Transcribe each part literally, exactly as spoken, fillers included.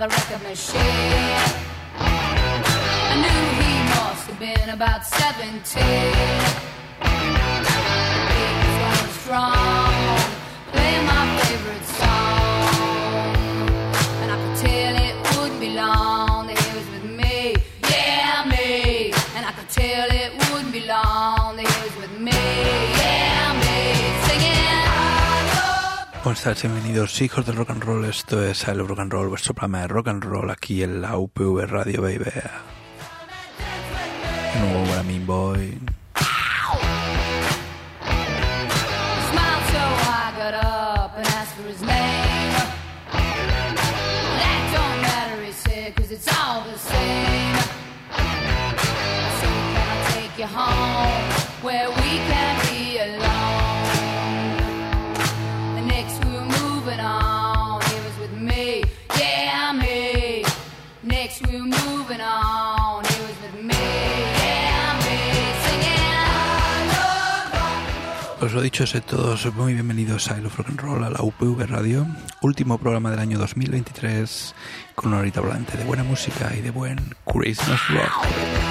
the record machine. I knew he must have been about seventeen. He was going strong, playing my favorite song, and I could tell it wouldn't be long that he was with me, yeah me. And I could tell it wouldn't be long that he was with me, yeah me, singing. Buenas tardes, bienvenidos hijos del rock and roll. Esto es I Love Rock and Roll, vuestro programa de rock and roll aquí en la U P V Radio, baby. No, what I mean, boy. Smiled so I got up and asked for his name. That don't matter, he said, cause it's all the same. I said, can I take you home where we can be alone? The next we were moving on, he was with me, yeah me. Next we were moving on, he was with me, yeah me, singing I love rock and roll. Os lo dicho, sed todos muy bienvenidos a I Love Rock and Roll, a la U P V Radio. Último programa del año dos mil veintitrés, con una horita volante de buena música y de buen Christmas rock.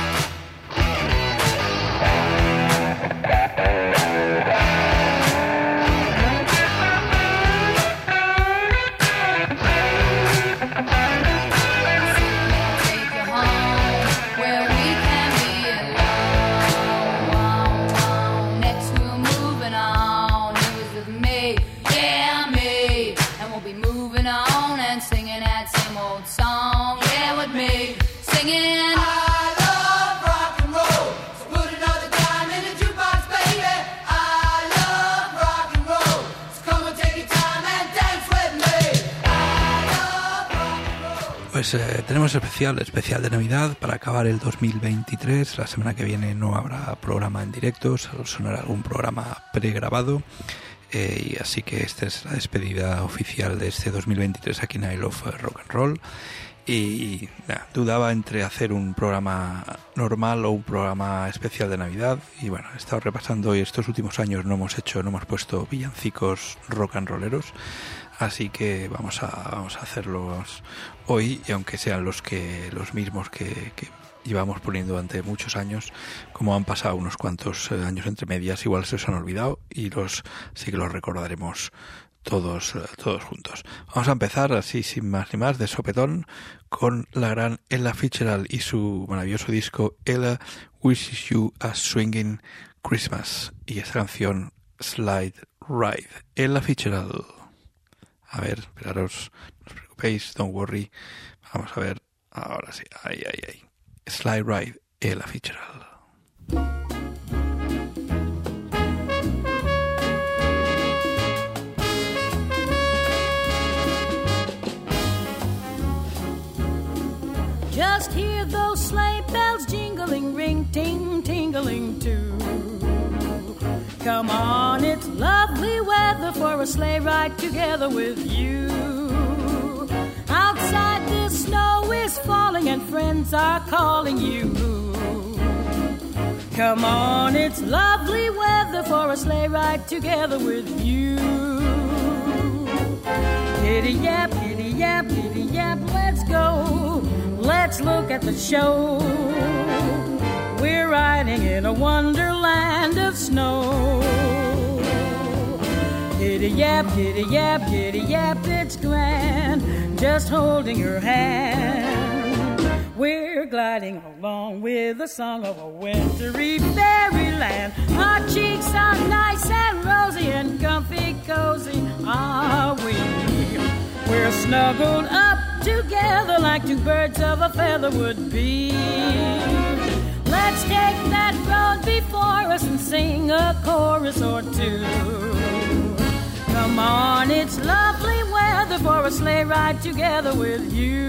Pues eh, tenemos especial, especial de Navidad para acabar el dos mil veintitrés. La semana que viene no habrá programa en directo, solo sonará algún programa pregrabado. Eh, y así que esta es la despedida oficial de este dos mil veintitrés aquí en I Love Rock and Roll. Y nah, dudaba entre hacer un programa normal o un programa especial de Navidad. Y bueno, he estado repasando y estos últimos años no hemos hecho, no hemos puesto villancicos rock and rolleros. Así que vamos a, vamos a hacerlos hoy, y aunque sean los que los mismos que, que llevamos poniendo durante muchos años, como han pasado unos cuantos años entre medias, igual se os han olvidado y los sí que los recordaremos todos todos juntos. Vamos a empezar así sin más ni más de sopetón con la gran Ella Fitzgerald y su maravilloso disco Ella Wishes You a Swinging Christmas, y esa canción Slide Ride. Ella Fitzgerald. A ver, esperaros, no os preocupéis, don't worry. Vamos a ver, ahora sí, ay, ay, ay. Slide Ride, Ella Fitzgerald. Just hear those sleigh bells jingling, ring, ting, tingling too. Come on, it's lovely weather for a sleigh ride together with you. Outside the snow is falling and friends are calling you. Come on, it's lovely weather for a sleigh ride together with you. Giddy yap, giddy yap, giddy yap, let's go. Let's look at the show. We're riding in a wonderland of snow. Giddy yap, giddy yap, giddy yap, it's grand, just holding your hand. We're gliding along with the song of a wintry fairyland. Our cheeks are nice and rosy and comfy cozy are we. We're snuggled up together like two birds of a feather would be. Let's take that road before us and sing a chorus or two. Come on, it's lovely weather for a sleigh ride together with you.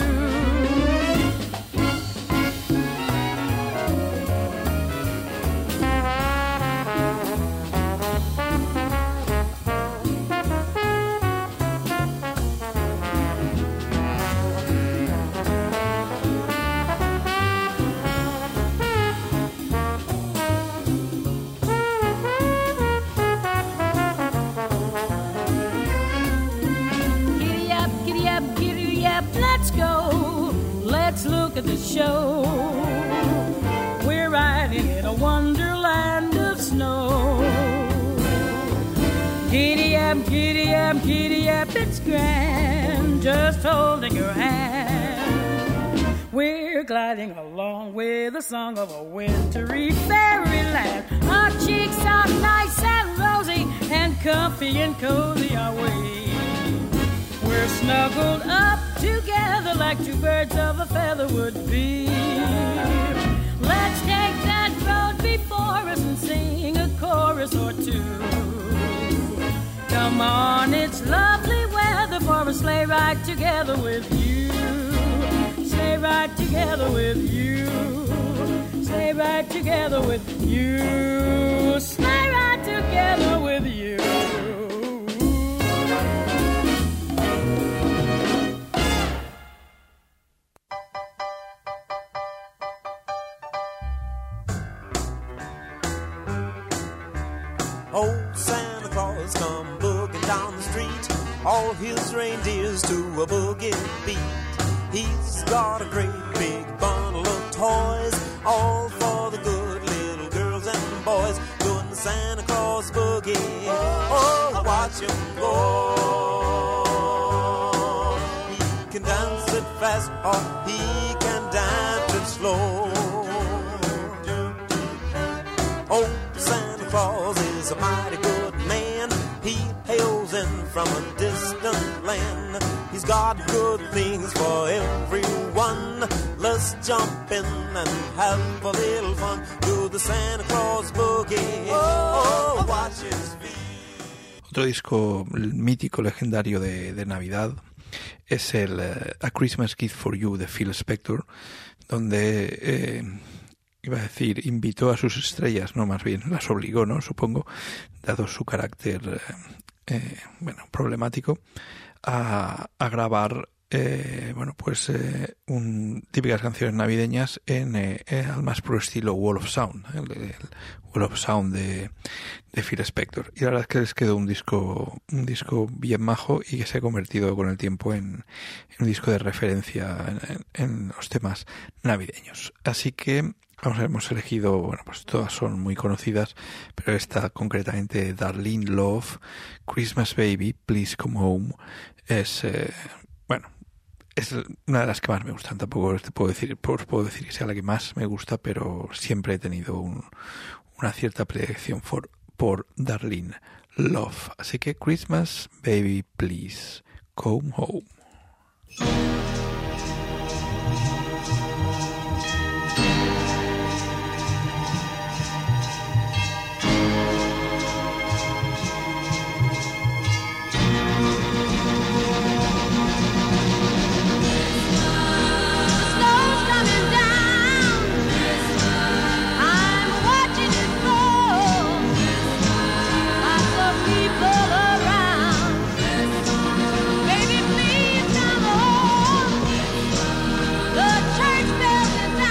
yep, let's go. Let's look at the show. We're riding in a wonderland of snow. Giddy yap, giddy yap, giddy yap, it's grand, just holding your hand. We're gliding along with the song of a wintry fairyland. Our cheeks are nice and rosy, and comfy and cozy are we. We're snuggled up together like two birds of a feather would be. Let's take that road before us and sing a chorus or two. Come on, it's lovely weather for a sleigh ride together with you. Sleigh ride together with you. Sleigh ride together with you. Sleigh ride together with you. Old Santa Claus come boogie down the street, all his reindeers to a boogie beat. He's got a great big bundle of toys, all for the good little girls and boys, doing the Santa Claus boogie. Oh, watch him go. He can dance it fast or he can dance it slow. Oh, Santa Claus is a mighty good man. He hails in from a distant land. He's got good things for everyone. Let's jump in and have a little fun. Do the Santa Claus boogie. Oh, watch his feet. Otro disco mítico, legendario de, de Navidad es el uh, A Christmas Gift for You de Phil Spector, donde eh, iba a decir, invitó a sus estrellas, no, más bien las obligó, ¿no? Supongo, dado su carácter, eh, eh, bueno, problemático, a, a grabar, eh, bueno, pues, eh, un, típicas canciones navideñas en, eh, al más puro estilo Wall of Sound, el, el Wall of Sound de, de Phil Spector. Y la verdad es que les quedó un disco, un disco bien majo y que se ha convertido con el tiempo en, en un disco de referencia en, en, en los temas navideños. Así que vamos a ver, hemos elegido, bueno, pues todas son muy conocidas, pero esta concretamente, Darlene Love, Christmas Baby, Please Come Home, es, eh, bueno, es una de las que más me gustan. Tampoco te puedo decir, os puedo decir que sea la que más me gusta, pero siempre he tenido un, una cierta predilección por, por Darlene Love. Así que Christmas Baby, Please Come Home. Baby, please come home. The church bells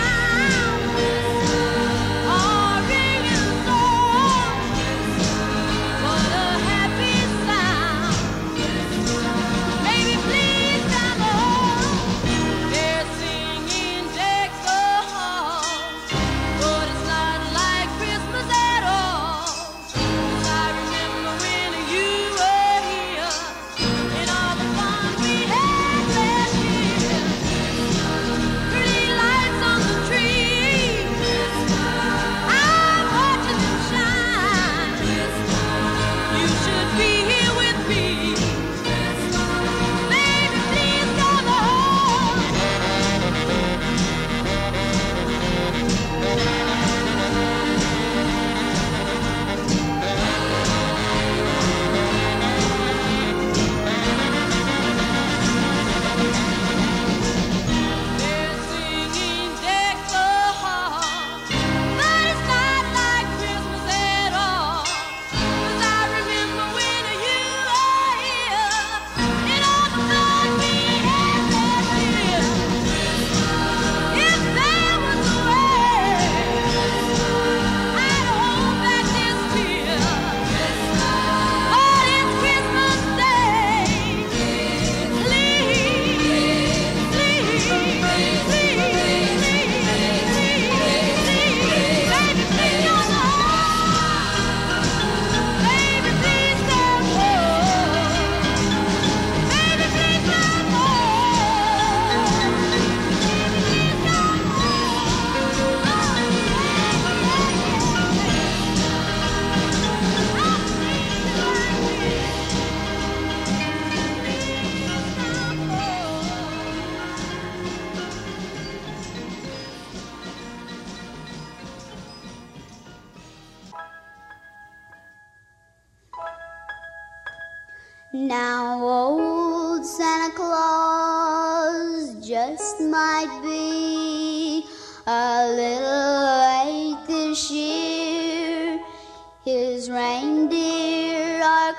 Now old Santa Claus just might be a little late this year. His reindeer are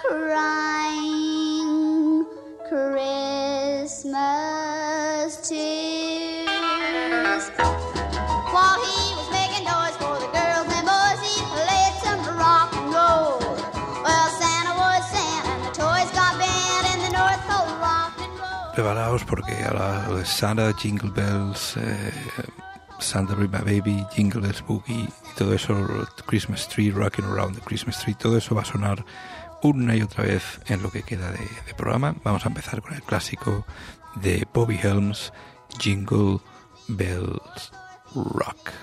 crying Christmas tears. While he was making toys for the girls and boys, he played some rock and roll. Well, Santa was Santa and the toys got banned in the North Pole rock and roll. Preparaos porque ahora lo de Santa, Jingle Bells, eh, Santa Bring My Baby, Jingle Bells Boogie y todo eso, Christmas Tree, Rocking Around the Christmas Tree, todo eso va a sonar una y otra vez en lo que queda de, de programa. Vamos a empezar con el clásico de Bobby Helms, Jingle Bells Rock.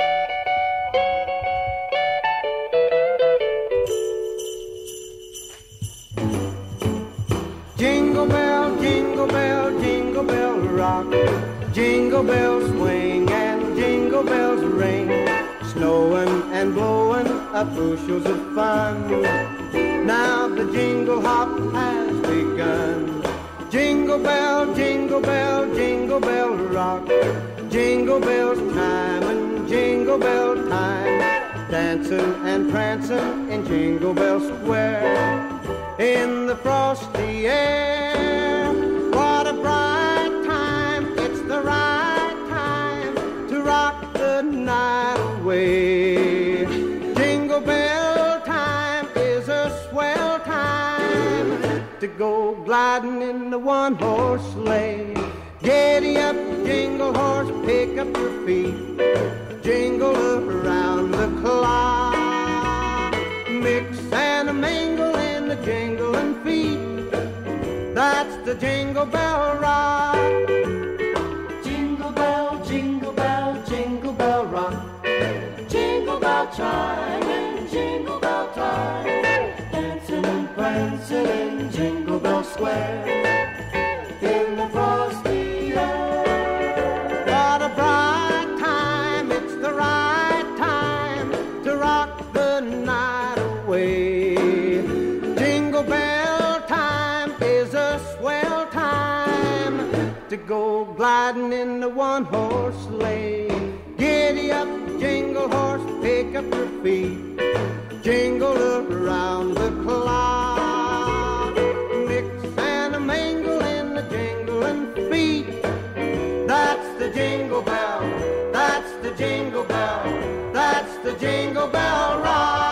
Jingle bell, jingle bell, jingle bell rock. Jingle bells swing and jingle bells ring. Snowing and blowing up bushels of fun. Now the jingle hop has begun. Jingle bell, jingle bell, jingle bell rock. Jingle bells time and jingle bell time. Dancing and prancing in Jingle Bell Square. In the frosty air, what a bright time. It's the right time to rock the night away. Jingle bell time is a swell time to go gliding in the one-horse sleigh. Giddy up, jingle horse, pick up your feet. Jingle around the clock. Mix and a mingle in the jingling feet. That's the Jingle Bell Rock. Jingle bell, jingle bell, jingle bell rock. Jingle bell chime and jingle bell time. Dancing and prancing in Jingle Bell Square. In the frosty air. What a bright time, it's the right time to rock the night away. Jingle bell time is a swell time to go gliding in the one-horse sleigh. Giddy up, jingle horse, pick up your feet. Jingle around the clock. Mix and a mingle in the jingling feet. That's the jingle bell, that's the jingle bell, that's the Jingle Bell Rock.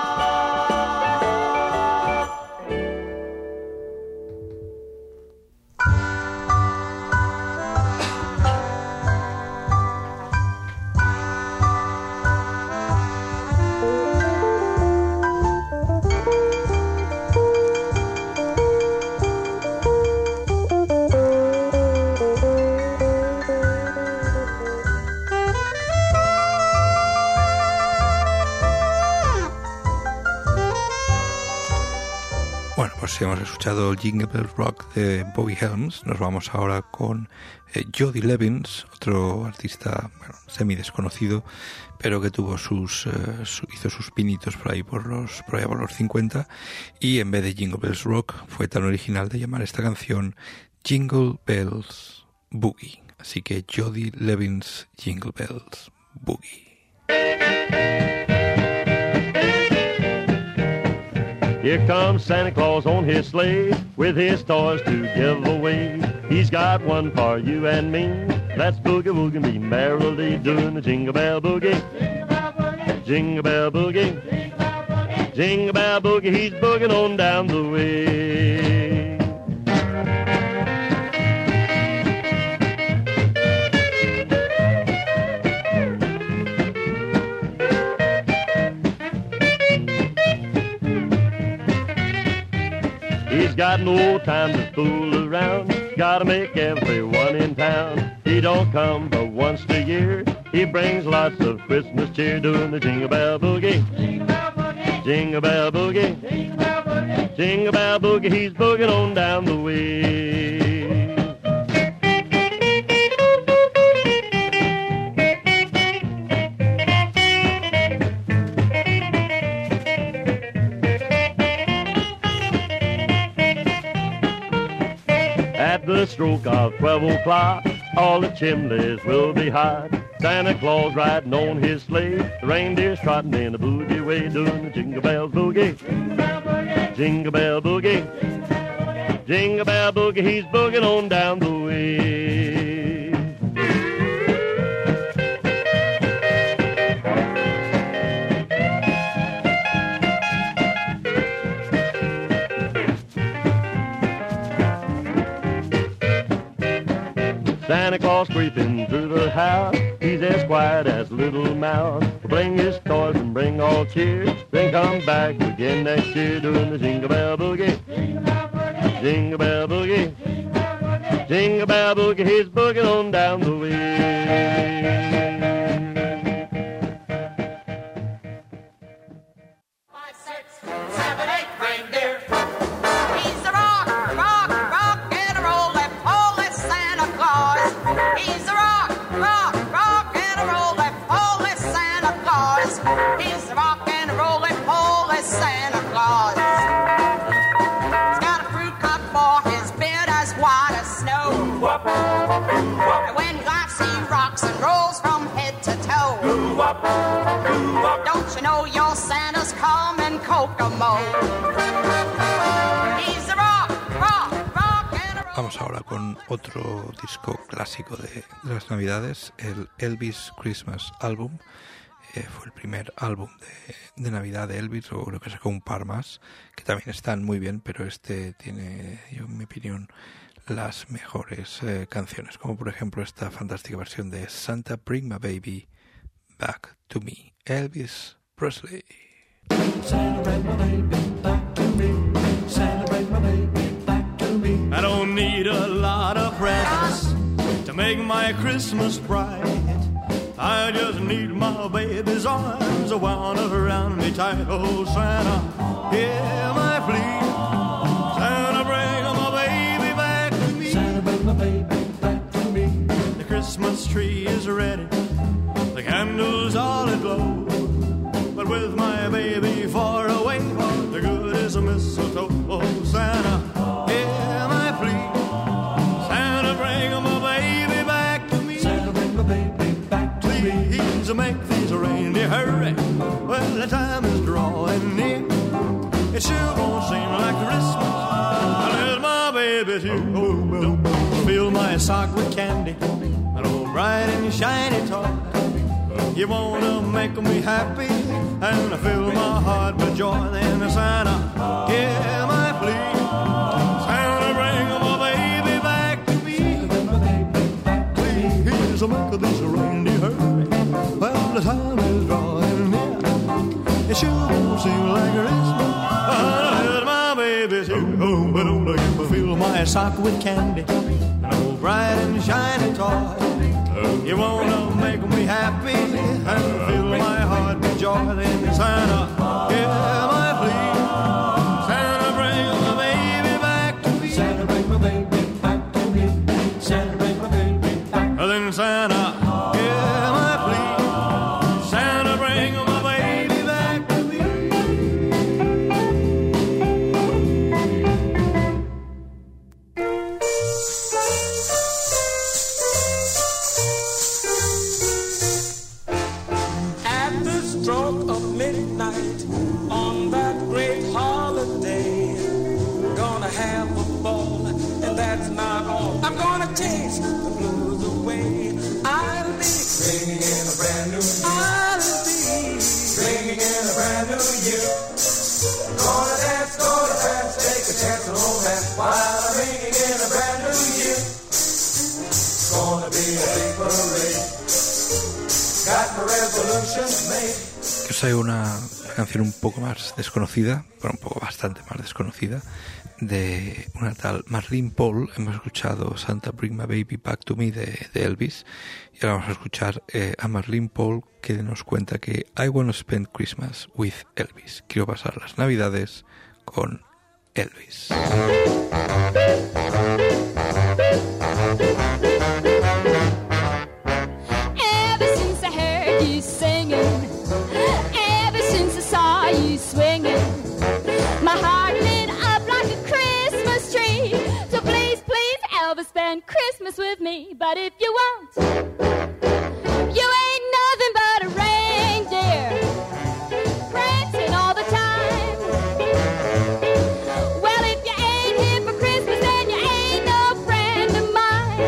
Si hemos escuchado el Jingle Bell Rock de Bobby Helms, nos vamos ahora con eh, Jody Levins, otro artista bueno, semi desconocido, pero que tuvo sus eh, su, hizo sus pinitos por ahí por los por allá por los cincuenta, y en vez de Jingle Bells Rock fue tan original de llamar esta canción Jingle Bells Boogie. Así que Jody Levins, Jingle Bells Boogie. Here comes Santa Claus on his sleigh with his toys to give away. He's got one for you and me. That's Boogie Woogie, me merrily doing the Jingle Bell Boogie. Jingle Bell Boogie. Jingle Bell Boogie, he's booging on down the way. He's got no time to fool around. Gotta make everyone in town. He don't come but once a year. He brings lots of Christmas cheer doing the Jingle Bell Boogie. Jingle Bell Boogie. Jingle Bell Boogie. Jingle Bell Boogie, he's booging on down the way. stroke of twelve o'clock, all the chimneys will be hot. Santa Claus riding on his sleigh, the reindeer's trotting in a boogie way, doing the jingle bell boogie. Jingle bell boogie. Jingle bell boogie, he's booging on down the way. Santa Claus creeping through the house, he's as quiet as a little mouse. Bring his toys and bring all cheer, then come back again next year, doing the jingle bell boogie. Jingle bell boogie. Jingle bell boogie, he's booging on down the way. When he laughs, he rocks and rolls from head to toe. Don't you know your Santa's coming Kokomo? He's a rock, rock, rock and a roll. Vamos ahora con otro disco clásico de, de las Navidades, el Elvis Christmas Album. Eh, fue el primer álbum de, de Navidad de Elvis, o creo que sacó un par más, que también están muy bien, pero este tiene, yo, en mi opinión, las mejores eh, canciones, como por ejemplo esta fantástica versión de Santa Bring My Baby Back to Me, Elvis Presley. Santa bring my baby back to me. Santa bring my baby back to me. I don't need a lot of presents to make my Christmas bright. I just need my baby's arms wound around me tight. Oh, Santa, hear my plea. Santa, bring my baby back to me. Santa, bring my baby back to me. The Christmas tree is ready, the candles all aglow. But with my baby far away, the good is a mistletoe. Oh, Santa, hear my plea. Santa, bring my baby back to me. Santa, bring my baby back to me. Please make these reindeer hurry. Well, the time is drawing near. It sure won't seem like Christmas unless my baby's here. Oh, don't fill my sock with candy, an old bright and shiny toy. You wanna make me happy and fill my heart with joy. Then Santa, hear my plea. Santa, bring my baby back to me. Please make this reindeer hurry. Well, the time is drawing near. It sure won't seem like Christmas unless my baby's here. Oh, but don't you fill my sock with candy, an old bright and shiny toy. You wanna make me happy and fill my heart with joy. Then Santa, hear my plea. Santa, bring my baby back to me. Santa, bring my baby back to me. Santa, bring my baby back. Then Santa, hear my plea. Santa, bring my baby back to me. At the stroke of midnight on that great holiday, we're gonna have a ball, and that's not all. I'm gonna taste the blues away. I'll be singing in a brand new year. I'll be singing in a brand new year. Gonna dance, gonna dance, take a chance on romance while I'm ringing in a brand new year. Gonna be a big parade. Got my resolutions made. Que os traigo una canción un poco más desconocida, pero un poco bastante más desconocida, de una tal Marlene Paul. Hemos escuchado Santa Bring My Baby Back to Me de, de Elvis, y ahora vamos a escuchar eh, a Marlene Paul, que nos cuenta que I wanna spend Christmas with Elvis. Quiero pasar las Navidades con Elvis. Ever since I heard you singing, ever since I saw you swinging, my heart lit up like a Christmas tree. So please, please, Elvis, spend Christmas with me, but if you won't, you ain't nothing but a reindeer, prancing all the time. Well, if you ain't here for Christmas, then you ain't no friend of mine.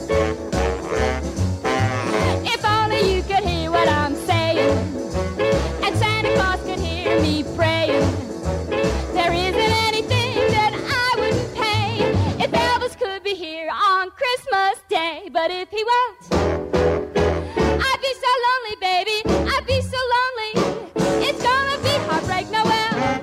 If only you could hear what I'm saying, and Santa Claus could hear me praying. There isn't anything that I wouldn't pay if Elvis could be here on Christmas Day. But if he won't, I'd be so lonely, baby, I'd be so lonely. It's gonna be heartbreak Noel.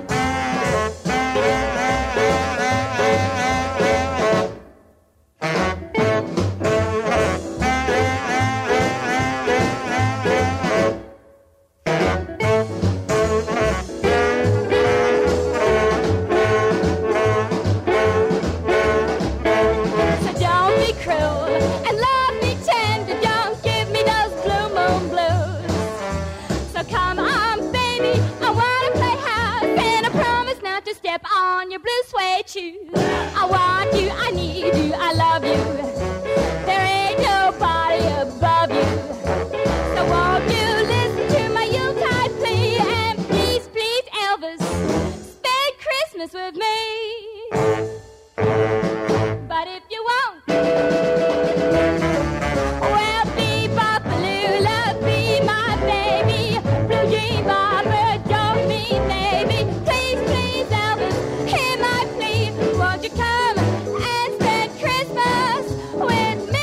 So don't be cruel and love me tender. Don't give me those blue moon blues. So come on, baby, I wanna play house, and I promise not to step on your blue suede shoes. I want you, I need you, I love you. There ain't nobody above you. So won't you listen to my Yuletide plea, and please, please, Elvis, spend Christmas with me. But if you won't, well, bebop-a-lula, be my baby. Blue jean bomber, don't mean maybe. Please, please, Elvis, hear my plea. Won't you come and spend Christmas with me?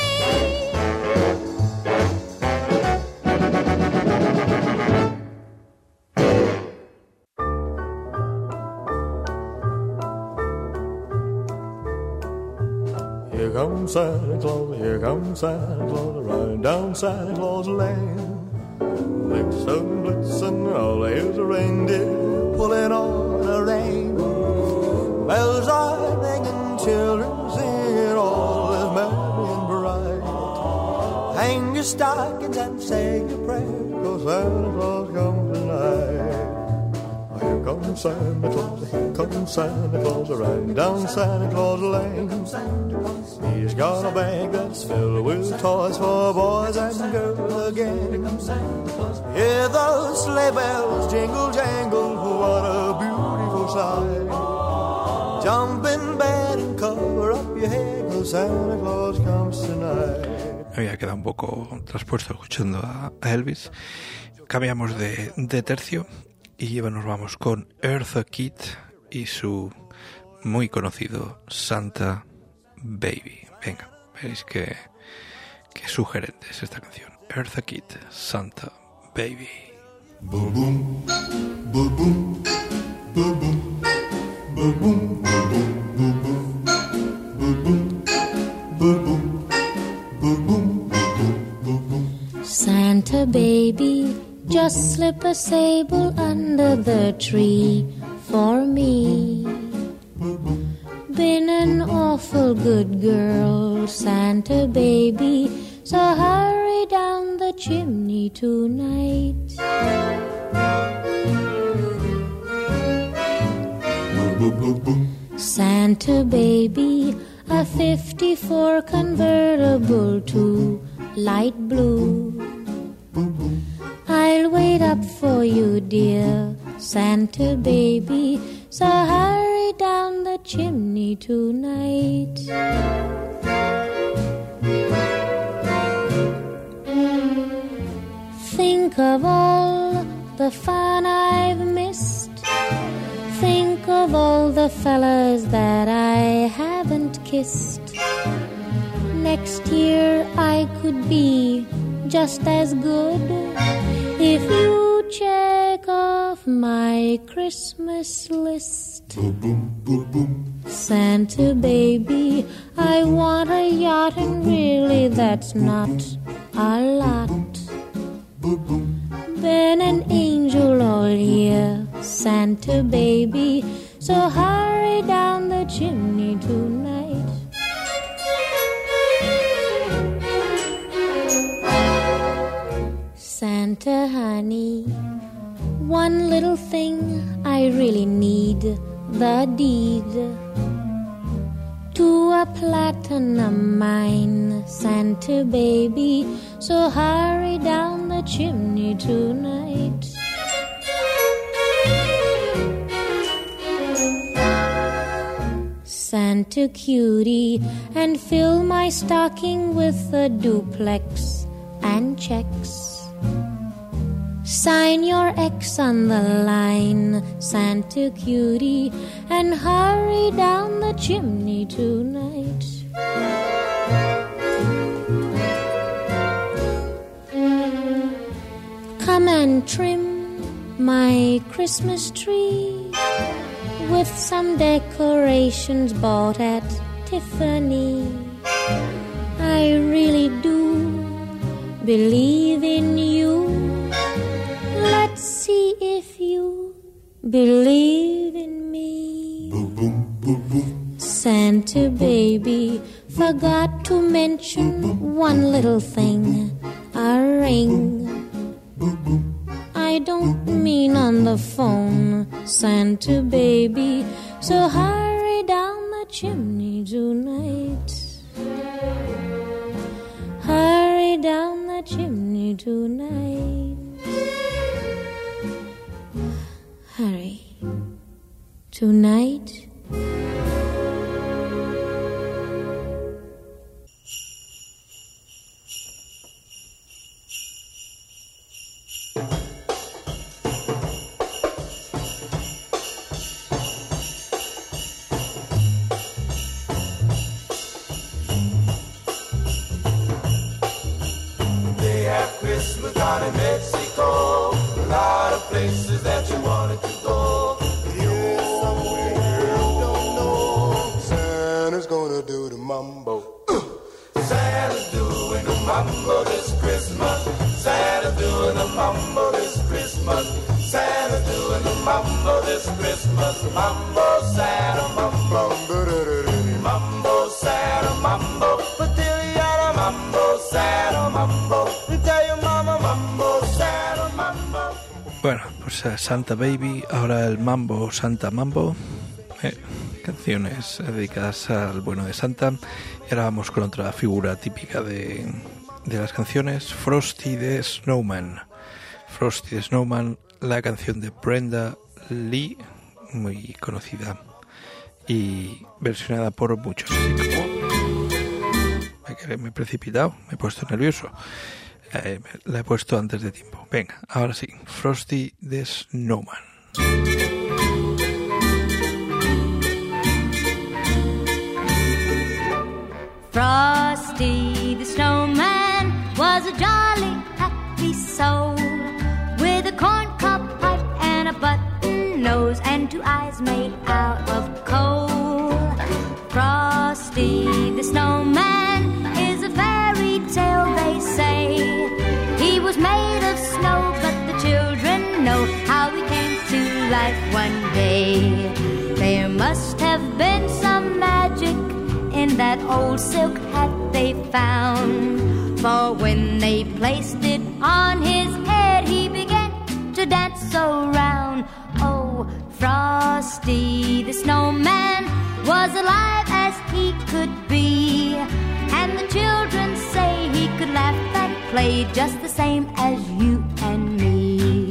Here comes Santa Claus, here comes Santa Claus, riding down Santa Claus Lane. Blitzen, blitzen, all here's a reindeer pulling on a rein. Bells are ringing, children singing, all is merry and bright. Hang your stockings and say your prayers, 'cause Santa Claus comes tonight. Here comes Santa Claus, here comes Santa Claus, riding down Santa Claus Lane. He's got a bag that's filled with toys for boys and girls again. Hear those sleigh bells jingle jangle, what a beautiful sight. Jump in bed and cover up your head, 'cause Santa Claus comes tonight. Había quedado un poco traspuesto escuchando a Elvis. Cambiamos de, de tercio y nos vamos con Eartha Kitt y su muy conocido Santa Baby. Venga, veréis que, que sugerente es esta canción. Eartha Kitt, Santa Baby. Boom, boom, boom, boom, boom, boom, boom, boom, boom, boom, boom, boom, boom, boom, boom. Santa baby, just slip a sable under the tree for me. Been an awful good girl, Santa baby, so hurry down the chimney tonight. Santa baby, a fifty-four convertible to light blue. I'll wait up for you, dear Santa baby, so hurry down the chimney tonight. Think of all the fun I've missed. Think of all the fellas that I haven't kissed. Next year I could be just as good if you check off my Christmas list. Boom, boom, boom, boom. Santa baby, I want a yacht, and really that's not a lot. Been an angel all year, Santa baby, so hurry down the chimney tonight. Santa honey, one little thing I really need, the deed to a platinum mine, Santa baby, so hurry down the chimney tonight. Santa cutie, and fill my stocking with a duplex and checks. Sign your X on the line, Santa cutie, and hurry down the chimney tonight. Come and trim my Christmas tree with some decorations bought at Tiffany. I really do believe in you. Let's see if you believe in me. Boom, boom, boom, boom. Santa baby forgot to mention boom, boom, one little thing, a ring. Boom, boom. I don't mean on the phone, Santa baby, so hurry down the chimney tonight. Hurry down the chimney tonight. Hurry. Tonight. They have Christmas down in Mexico. A lot of places that you wanted to go. Here's somewhere you don't know. Santa's gonna do the mambo. Santa's doing the mambo this Christmas. Santa's doing the mambo this Christmas. Santa's doing the mambo this Christmas. Mambo, Santa, mambo. Mambo, Santa, mambo. Patiliana, mambo, Santa, mambo. Tell your mama, mambo, Santa, mambo. Bueno, pues uh, Santa Baby, ahora el Mambo, Santa Mambo, eh, canciones dedicadas al bueno de Santa. Y ahora vamos con otra figura típica de, de las canciones, Frosty the Snowman. Frosty the Snowman, la canción de Brenda Lee, muy conocida y versionada por muchos. Así que me he precipitado, me he puesto nervioso. Eh, la he puesto antes de tiempo. Venga, ahora sí, Frosty the Snowman. Frosty the Snowman was a jolly, happy soul with a corncob pipe and a button nose and two eyes made out of coal. Frosty the Snowman is a fairy tale, they say. He was made of snow, but the children know how he came to life one day. There must have been some magic in that old silk hat they found, for when they placed it on his head, he began to dance so round. Oh, Frosty the Snowman was alive as he could be, and the children say he could laugh and play just the same as you and me.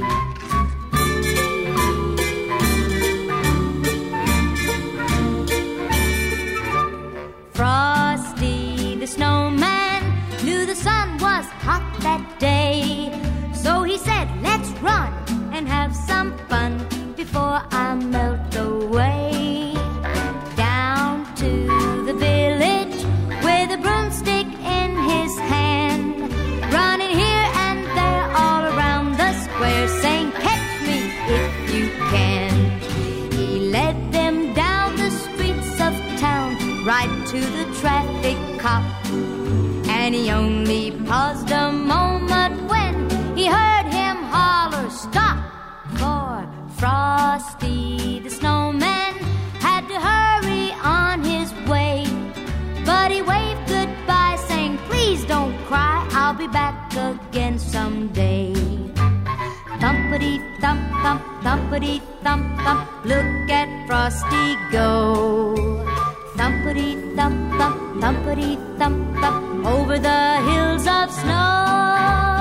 Frosty the Snowman knew the sun was hot that day, so he said, let's run and have some fun before I melt away. Down to the village with a broomstick in his hand, running here and there all around the square, saying, catch me if you can. He led them down the streets of town, right to the traffic cop, and he only paused a moment when he heard him holler, stop! For Frosty the Snowman had to hurry on his way, but he waved goodbye saying, please don't cry, I'll be back again someday. Thumpity thump thump, thumpity thump thump, look at Frosty go. thumpity thump thump, thumpity thump thump, over the hills of snow.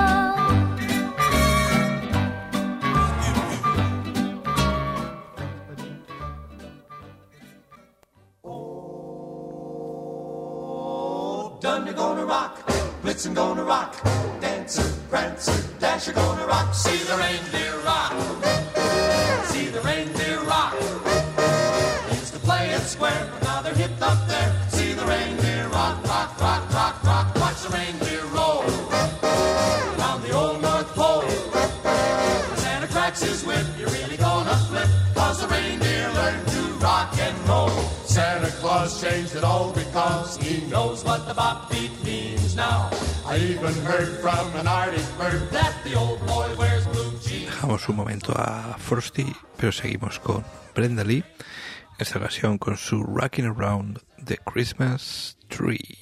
Done, you're gonna rock, Blitzen gonna rock, Dancer, Prancer, Dasher gonna rock. See the reindeer rock, see the reindeer rock. They used to play it square, but now they're hipped up there. See the reindeer rock, rock, rock, rock, rock. Watch the reindeer roll around the old North Pole. When Santa cracks his whip, you're really gonna flip, 'cause the reindeer learned to rock and roll. Santa Claus changed it all because he knows what the bop beat means now. I even heard from an Arctic bird that the old boy wears blue jeans. Dejamos un momento a Frosty, pero seguimos con Brenda Lee, esta ocasión con su Rockin' Around the Christmas Tree.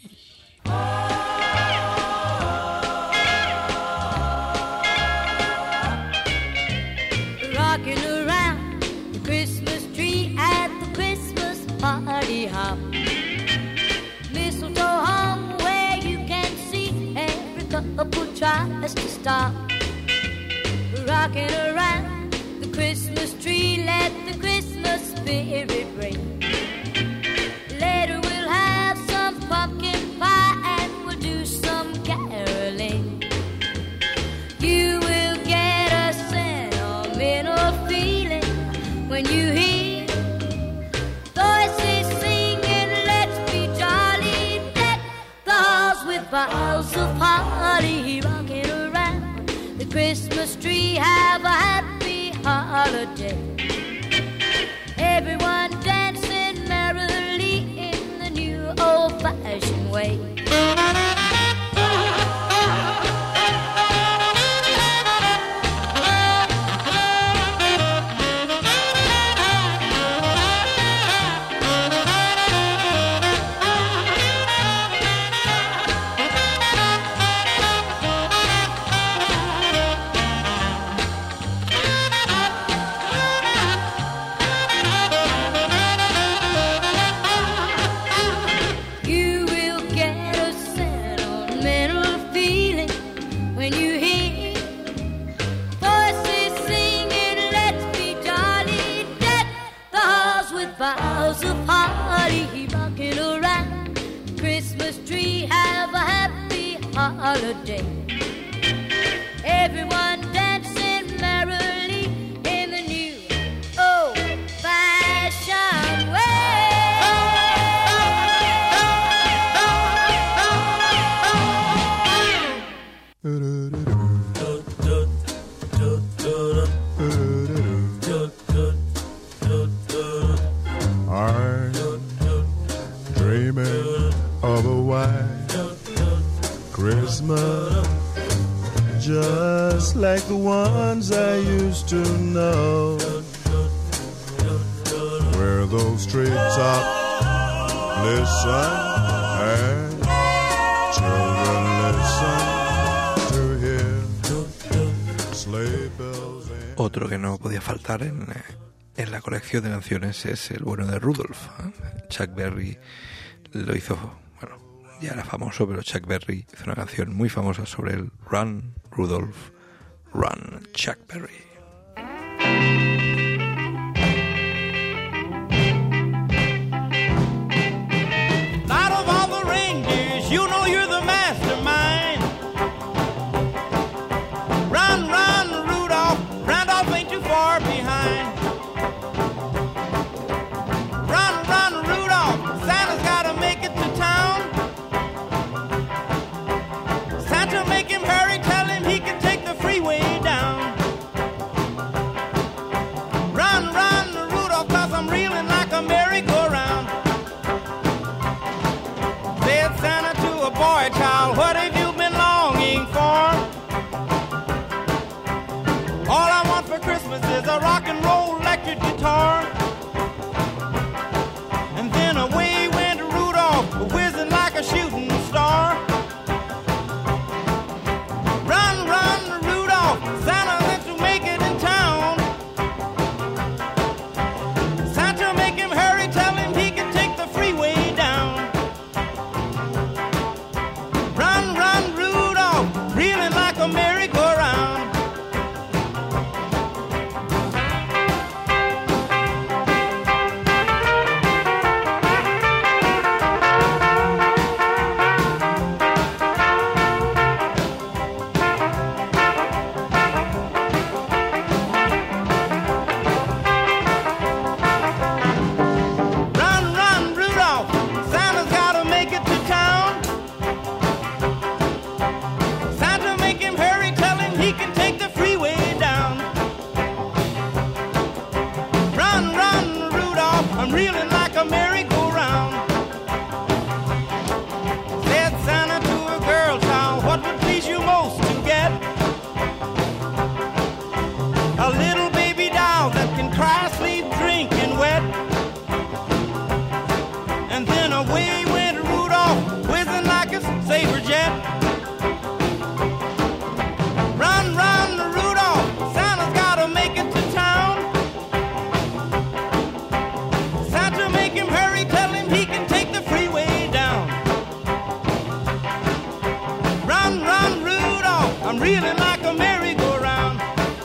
Rocking around the Christmas tree at the Christmas party hop. Mistletoe hung where you can see every couple tries to stop. Rocking around the Christmas tree, let the Christmas spirit ring. Later we'll have some pumpkin pie and we'll do some caroling. You will get a sentimental feeling when you hear voices singing, let's be jolly, deck the halls with boughs of holly. Rocking around the Christmas tree, have a happy holiday. Everyone dancing merrily in the new old-fashioned way. Boughs of holly, rocking around the Christmas tree, have a happy holiday. Everyone dancing merrily in the new old-fashioned I'm dreaming of a white Christmas, just like the ones I used to know, where those treetops listen and children listen to hear sleigh bells. Otro que no podía faltar en, en la colección de canciones es el bueno de Rudolph, ¿eh? Chuck Berry lo hizo, bueno, ya era famoso, pero Chuck Berry hizo una canción muy famosa sobre el Run, Rudolph, Run, Chuck Berry. Out of all the reindeers, you know you're the mastermind. Run, run, Rudolph, Randolph ain't too far behind. Run, run, Rudolph, Santa's gotta make it to town. Santa, make him hurry, tell him he can take the freeway down. Run, run, Rudolph, 'cause I'm reeling like a merry-go-round. Said Santa to a boy child, what have you been longing for? All I want for Christmas is a rock and roll electric guitar. And then away went Rudolph, whizzing like a shooting star. Run, run, Rudolph, Santa wants to make it in town. Santa, make him hurry, tell him he can take the freeway I'm reeling like a merry-go-round.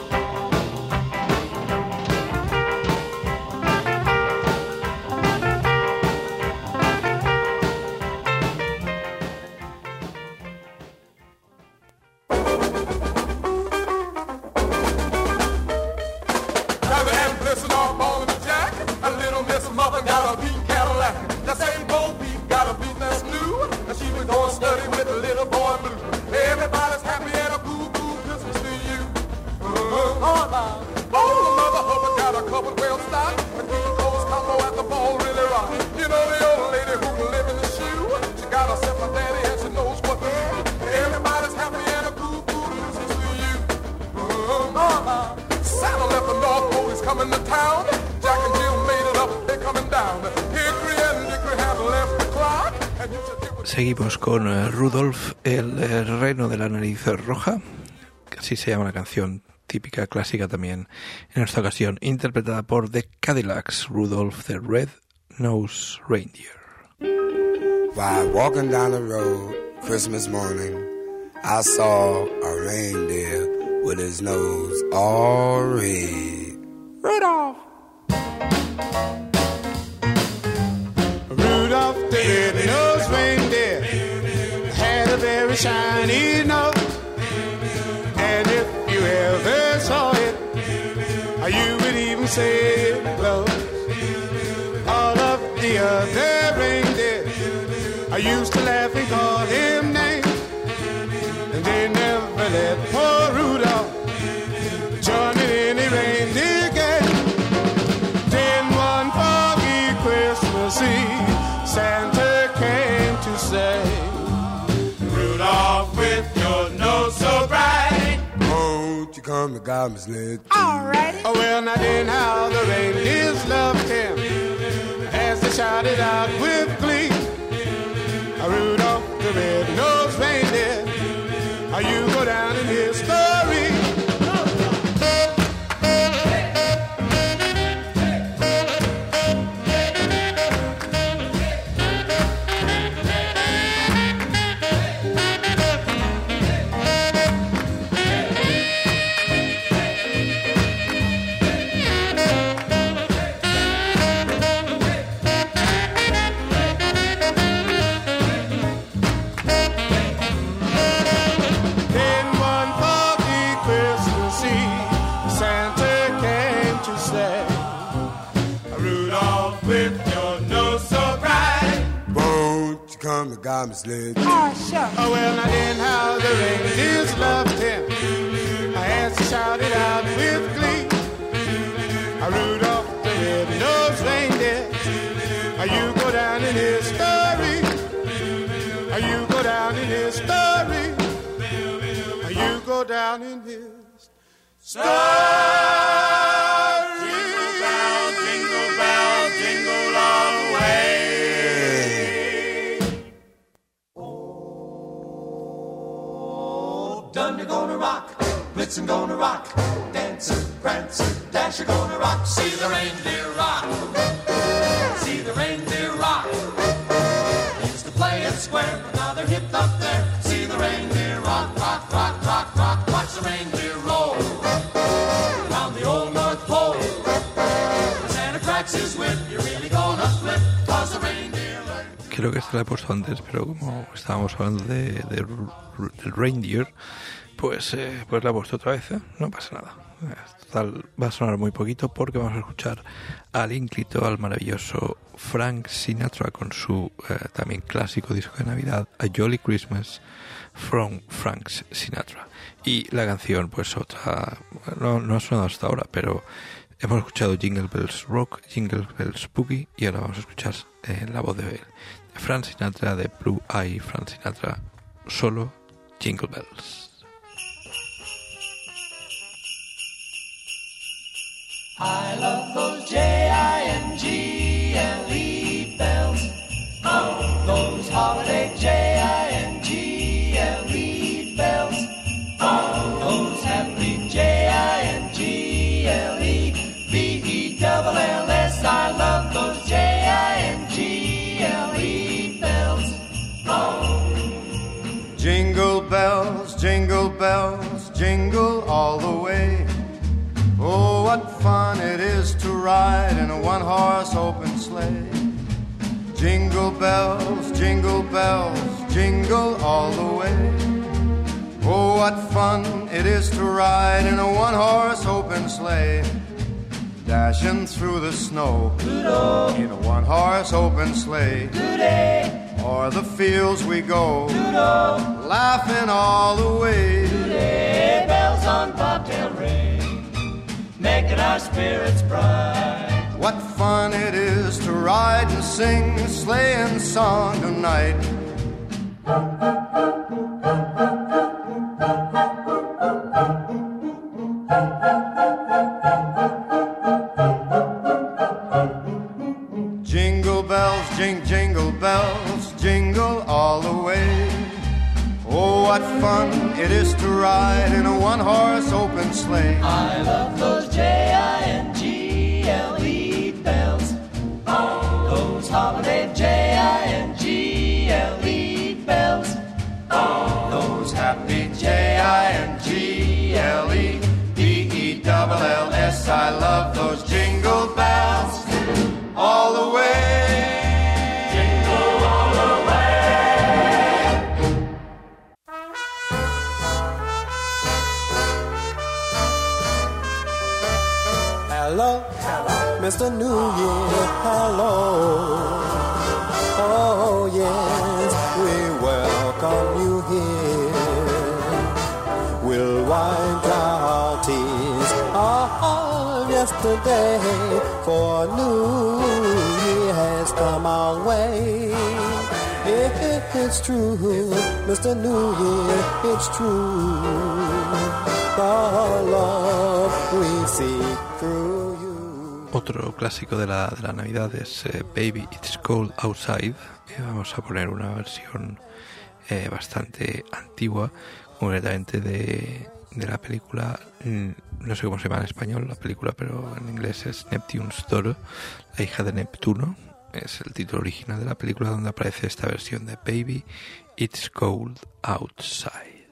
Seguimos con uh, Rudolph, el, el reno de la nariz roja, que así se llama una canción típica, clásica también, en esta ocasión interpretada por The Cadillacs, Rudolph the Red-Nosed Reindeer. While walking down the road Christmas morning, I saw a reindeer with his nose all red. Rudolph! Rudolph the red-nosed reindeer had a very shiny nose, and if you ever saw it, you would even say it glows. All of the other reindeer I used to laugh and call him names, and they never let poor Rudolph join in any reindeer game. Then one foggy Christmas Eve, Santa came to say, Rudolph, with your nose so bright, won't you come to God's lid? Alrighty. Oh, well, now then how the reindeers loved him as they shouted out with glee, Rudolph the red-nosed reindeer, you go down in history. Come to God's lid. Oh, sure. Oh, well, now then how the reindeers loved him as he shouted out with glee, Rudolph the red-nosed reindeer, you go down in history. You go down in history. You go down in his story. Jingle bell, jingle bell, jingle all the way. Done, you're gonna rock, Blitzen gonna rock, Dancer, Prancer, Dasher gonna rock. See the reindeer rock, see the reindeer rock. They used to play it square, but now they're hipped up there. See the reindeer rock, rock, rock, rock, rock. Watch the reindeer roll around the old North Pole. When Santa cracks his whip, you're really gonna flip, 'cause the reindeer learn. Creo que esto lo he puesto antes, pero como estábamos hablando de, de, del reindeer, pues, eh, pues la he puesto otra vez, ¿eh? No pasa nada. Total, va a sonar muy poquito porque vamos a escuchar al ínclito, al maravilloso Frank Sinatra con su eh, también clásico disco de Navidad, A Jolly Christmas from Frank Sinatra. Y la canción, pues otra, no, no ha sonado hasta ahora, pero hemos escuchado Jingle Bells Rock, Jingle Bells Boogie, y ahora vamos a escuchar eh, la voz de Frank Sinatra, de Blue Eye Frank Sinatra, solo Jingle Bells. I love those J I N G L E bells. Oh, those holiday J I N G L E bells. Oh, those happy J I N G L E B E double L S. I love those J I N G L E bells. Oh, jingle bells, jingle bells, jingle all the way. Oh, what fun it is to ride in a one-horse open sleigh. Jingle bells, jingle bells, jingle all the way. Oh, what fun it is to ride in a one-horse open sleigh. Dashing through the snow Doodle. In a one-horse open sleigh. Doodle. O'er the fields we go Doodle. Laughing all the way. Doodle. Bells on bobtail ring, making our spirits bright. What fun it is to ride and sing a sleighing song tonight. Jingle bells, jing, jingle bells, jingle all the way. Oh, what fun it is to ride in a one-horse open sleigh. I love those J I N G L E bells. Oh, those holiday J I N G L E bells. Oh, those happy J I N G L E B E L L S. I love those jingle bells all the way. Jingle all the way. Hello, hello, Mister New Year, hello. Oh yes, we welcome you here. We'll wipe our tears of yesterday, for a new year has come our way. It's true, Mister New Year, it's true. The love we seek through you. Otro clásico de la, de la Navidad es eh, Baby It's Cold Outside. Eh, vamos a poner una versión eh, bastante antigua, concretamente de, de la película, no sé cómo se llama en español la película, pero en inglés es Neptune's Daughter, la hija de Neptuno. Es el título original de la película, donde aparece esta versión de Baby It's Cold Outside.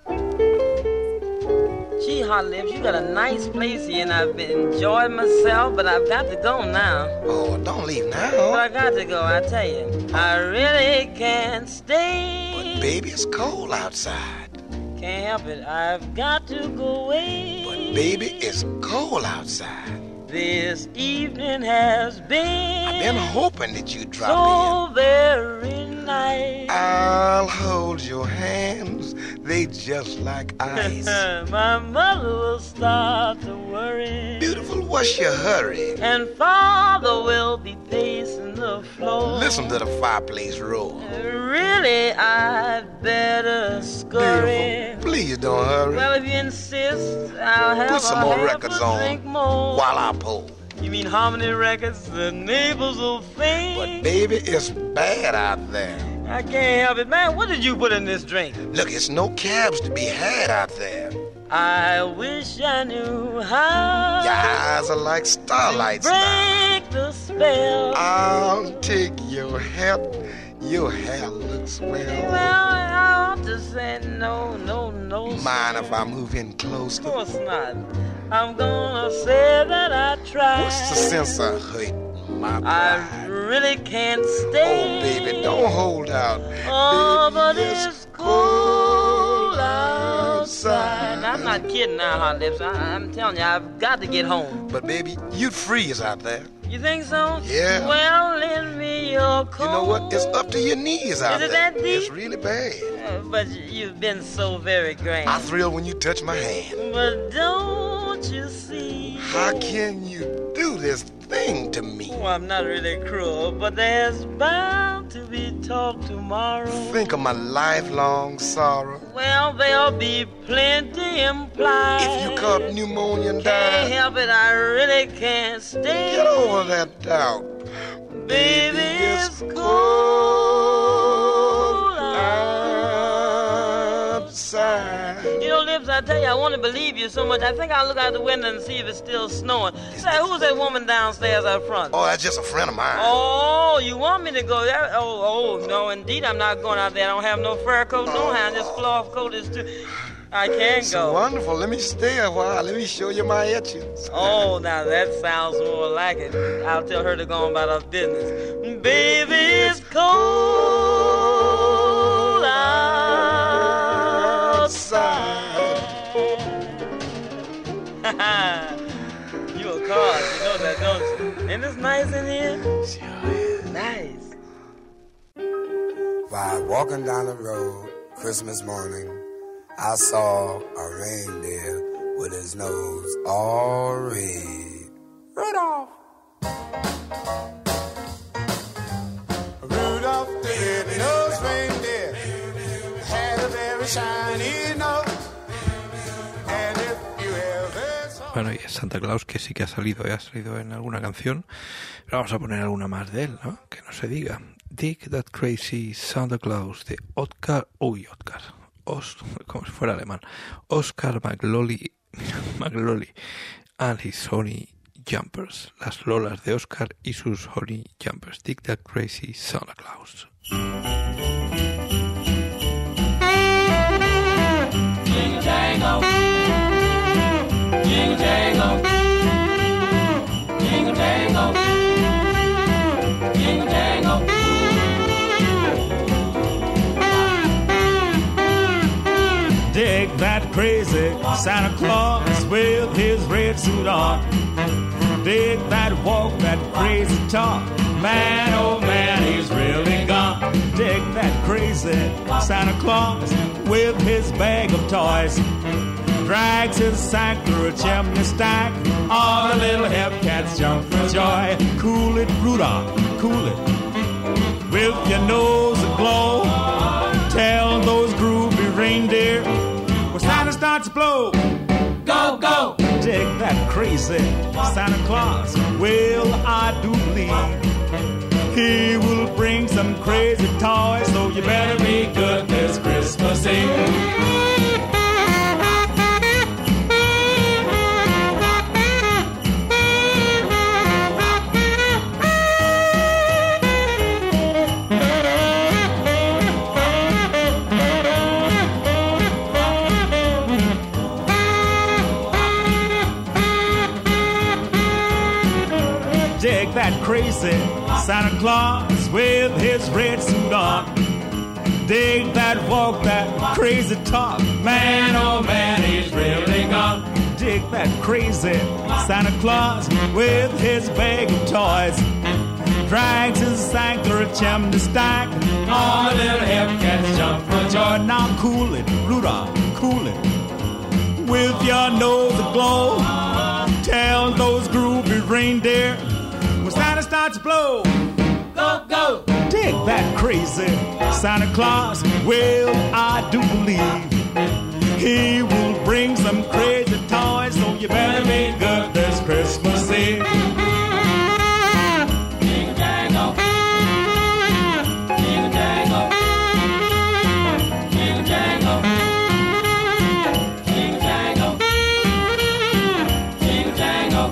Gee, Hot Lips, you got a nice place here, and I've been enjoying myself, but I've got to go now. Oh, don't leave now. But I got to go, I tell you. I really can't stay. But baby, it's cold outside. Can't help it, I've got to go away. But baby, it's cold outside. This evening has been I've been hoping that you'd drop so in. very nice. I'll hold your hands, they just like ice. My mother will start to worry. Beautiful, what's your hurry? And father will be pacing the floor. Listen to the fireplace roar. Really, I'd better scurry. Beautiful, please don't hurry. Well, if you insist, I'll have Put some a more half records a on drink more. while I pull. You mean harmony records? The neighbors will think. But baby, it's bad out there. I can't help it, man. What did you put in this drink? Look, it's no cabs to be had out there. I wish I knew how. Your eyes are like starlights break now. the spell. I'll take your hat. Your hair looks well. Well, I ought to say no, no, no. Mind if I move in closer? Of course not. I'm gonna say that I tried. What's the sense of hurt? My pride. I really can't stay. Oh, baby, don't hold out. Oh, baby, but it's it's cold outside. I'm not kidding now, Hot Lips. I, I'm telling you, I've got to get home. But baby, you'd freeze out there. You think so? Yeah. Well, lend me your coat. You know what? It's up to your knees out Is it there. that deep? It's really bad. Uh, but you've been so very grand. I thrill when you touch my hand. But don't you see? How can you do this thing to me? Oh, I'm not really cruel, but there's bound to be talk tomorrow. Think of my lifelong sorrow. Well, there'll be plenty implied. If you caught pneumonia and Can't died, help it, I really can't stay. get over that doubt. Baby, it's cold outside. You know, Lips, I tell you, I want to believe you so much. I think I'll look out the window and see if it's still snowing. Say, who's that woman downstairs out front? Oh, that's just a friend of mine. Oh, you want me to go there? Oh, oh, no, indeed, I'm not going out there. I don't have no fur coat, no hand. This cloth coat is too... I can so go. Wonderful. Let me stay a while. Let me show you my etchings. Oh, now that sounds more like it. I'll tell her to go on about our business. Baby, it's cold outside. You a card, you know that, don't you? Ain't this nice in here? Sure is. Nice. While walking down the road Christmas morning, I saw a reindeer with his nose all red. Rudolph! Rudolph the red-nosed reindeer had a very shiny nose. And if you ever saw... Bueno, y es Santa Claus, que sí que ha salido, ¿eh? Ha salido en alguna canción. Pero vamos a poner alguna más de él, ¿no? Que no se diga. Dig That Crazy Santa Claus de Oscar... Uy, Oscar. Os, como si fuera alemán. Oscar McLolly, McLolly and his Honey Jumpers. Las lolas de Oscar y sus Honey Jumpers. Dig That Crazy Santa Claus. Jingle jangle, jingle jangle, jingle jangle, jingle jangle. Dig that crazy Santa Claus with his red suit on. Dig that walk, that crazy talk. Man, oh man, he's really gone. Dig that crazy Santa Claus with his bag of toys. Drags his sack through a chimney stack. All the little hepcats jump for joy. Cool it, Rudolph, cool it. With your nose aglow, tell those groovy reindeer when Santa starts to blow. Go, go! Dig that crazy Santa Claus. Well, I do believe he will bring some crazy toys, so you better be good this Christmas Eve. Dig that crazy Santa Claus with his red suit on. Dig that walk, that crazy talk. Man, oh man, he's really gone. Dig that crazy Santa Claus with his bag of toys. Drags his sack through a chimney stack. All the little hepcats jump for joy. Now cool it, Rudolph, cool it. With your nose aglow, tell those groovy reindeer when Santa starts to blow. Go, go! Dig that crazy Santa Claus. Well, I do believe he will bring some crazy toys, so you better be good this Christmas Eve. Jingle jangle, jingle jangle, jingle jangle, jingle jangle, jingle jangle.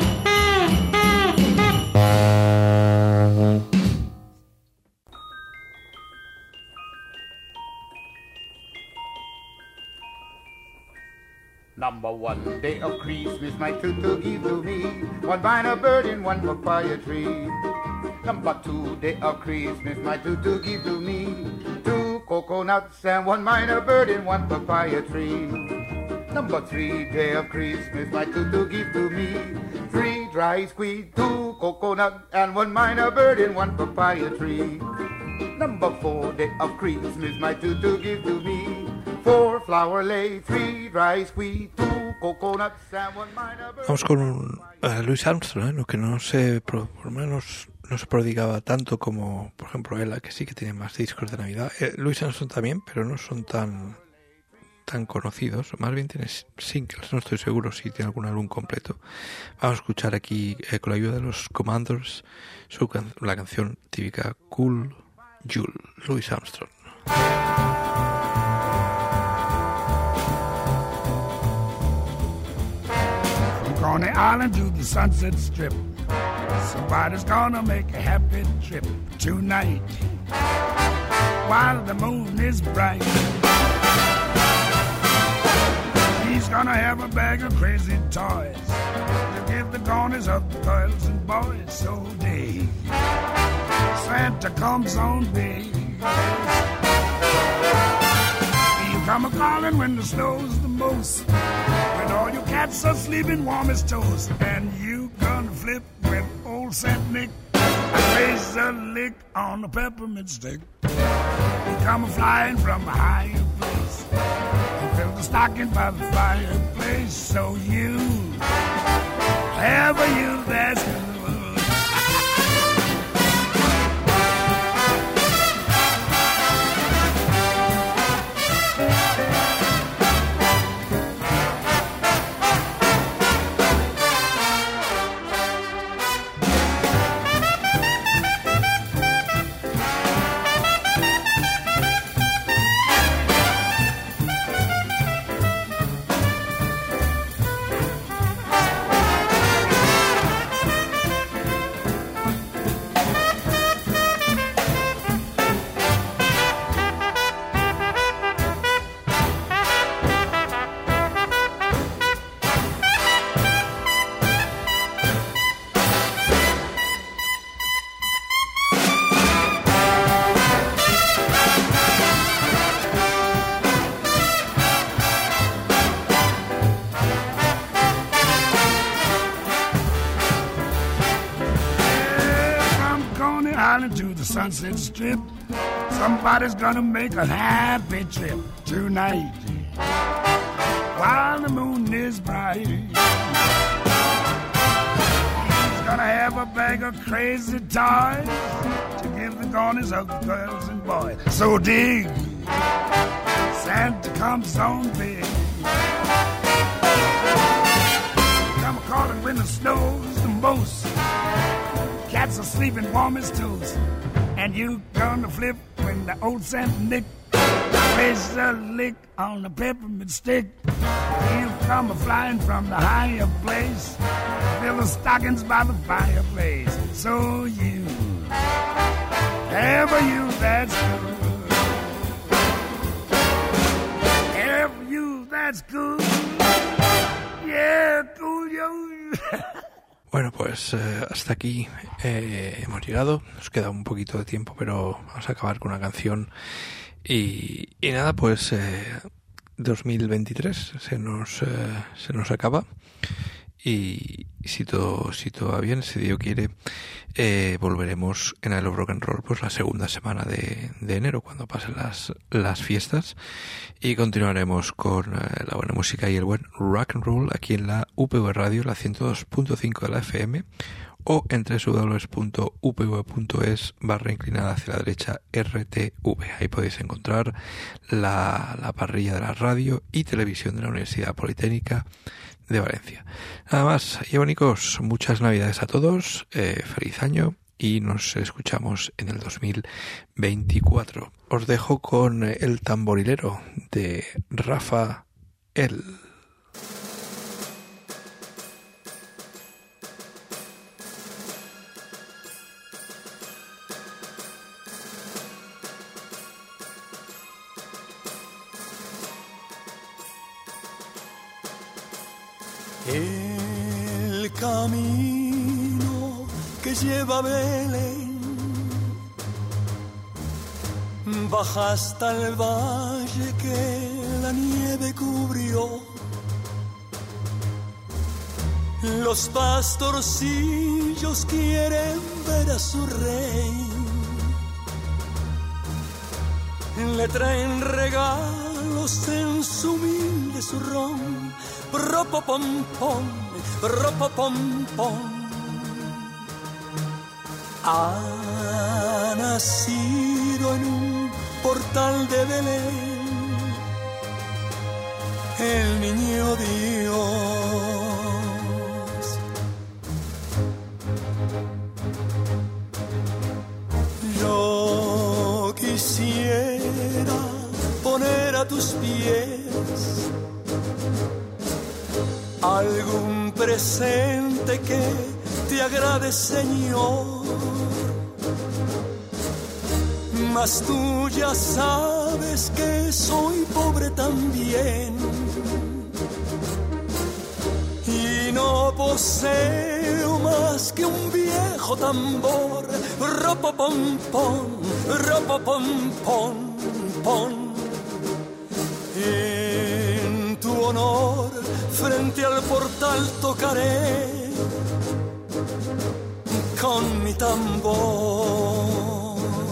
Number one day of Christmas, my tutu give to me one minor bird and one papaya tree. Number two day of Christmas, my tutu give to me two coconuts and one minor bird and one papaya tree. Number three day of Christmas, my tutu give to me three dry squid, two coconut and one minor bird and one papaya tree. Number four day of Christmas, my tutu give to me four flower lay, three dry squid, two coconuts and one minor bird. Vamos con un, uh, Louis Armstrong, ¿eh? Lo que no se, por lo menos no se prodigaba tanto como, por ejemplo, Ella, que sí que tiene más discos de Navidad. Eh, Louis Armstrong también, pero no son tan tan conocidos. Más bien tiene singles, no estoy seguro si tiene algún álbum completo. Vamos a escuchar aquí, eh, con la ayuda de los Commanders, su can- la canción típica Cool Jule, Louis Armstrong. On the island to the Sunset Strip, somebody's gonna make a happy trip tonight while the moon is bright. bag of crazy toys to give the corners of the girls and boys. So dig, Santa comes on big. You come a calling when the snow's the most, when all your cats are sleeping warm as toast, and you gonna flip with old Saint Nick, raise a lick on a peppermint stick. You come flying from a higher place, and fill the stocking by the fireplace. So you, ever you, that's good. To the Sunset Strip, somebody's gonna make a happy trip tonight while the moon is bright. He's gonna have a bag of crazy toys to give the corners of the girls and boys. So dig, Santa comes on big. Come a calling when the snow's the most, cats are sleeping warm as toast, and you gonna flip when the old Saint Nick raise a lick on the peppermint stick. You come a-flying from the higher place, fill the stockings by the fireplace. So you, ever you, that's good. Ever you, that's good. Yeah, cool, yo. Bueno, pues eh, hasta aquí eh, hemos llegado. Nos queda un poquito de tiempo, pero vamos a acabar con una canción. Y, y nada, pues eh, dos mil veintitrés se nos eh, se nos acaba. Y, y si todo si todo va bien, si Dios quiere, eh, volveremos en I Love Rock and Roll pues la segunda semana de, de enero, cuando pasen las las fiestas, y continuaremos con eh, la buena música y el buen rock and roll aquí en la U P V Radio, la ciento dos punto cinco de la F M, o en doble u doble u doble u punto u p v punto es barra inclinada hacia la derecha R T V. Ahí podéis encontrar la, la parrilla de la radio y televisión de la Universidad Politécnica de Valencia. Nada más, y bonicos, muchas navidades a todos, eh, feliz año, y nos escuchamos en el dos mil veinticuatro. Os dejo con El Tamborilero de Rafa El. El camino que lleva a Belén baja hasta el valle que la nieve cubrió. Los pastorcillos quieren ver a su rey, le traen regalos en su humilde zurrón. Ropopom-pom, ropopom-pom. Ha nacido en un portal de Belén el niño Dios. Yo quisiera poner a tus pies algún presente que te agrade, Señor, mas tú ya sabes que soy pobre también no poseo más que un viejo tambor, ropopom pom, ropopom pom pom. En tu honor, frente al portal tocaré con mi tambor.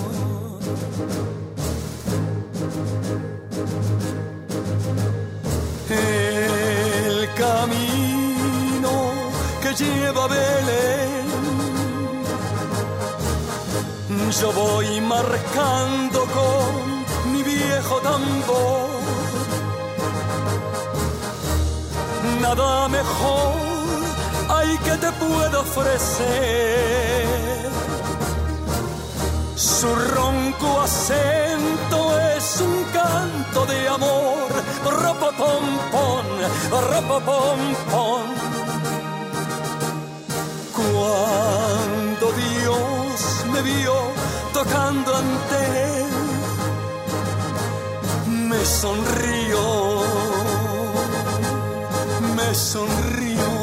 El camino que lleva a Belén, yo voy marcando con mi viejo tambor. Nada mejor hay que te pueda ofrecer. Su ronco acento es un canto de amor. Ropopom pom, ropopom pom. Cuando Dios me vio tocando ante él, me sonrió, me sonrió.